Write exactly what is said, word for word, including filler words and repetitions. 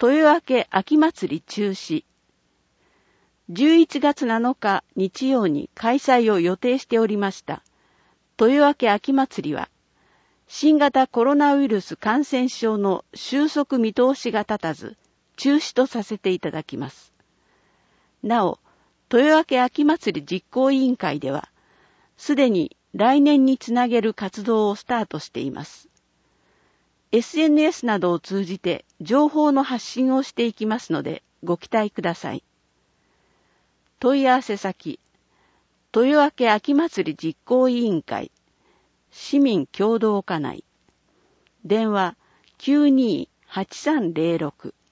豊明秋祭り中止。じゅういちがつなのか日曜に開催を予定しておりました豊明秋祭りは、新型コロナウイルス感染症の収束見通しが立たず、中止とさせていただきます。なお、豊明秋祭り実行委員会では、すでに来年につなげる活動をスタートしています。エスエヌエス などを通じて情報の発信をしていきますのでご期待ください。問い合わせ先、豊明秋祭り実行委員会、市民共同課内、電話 きゅうにーはちさんゼロろく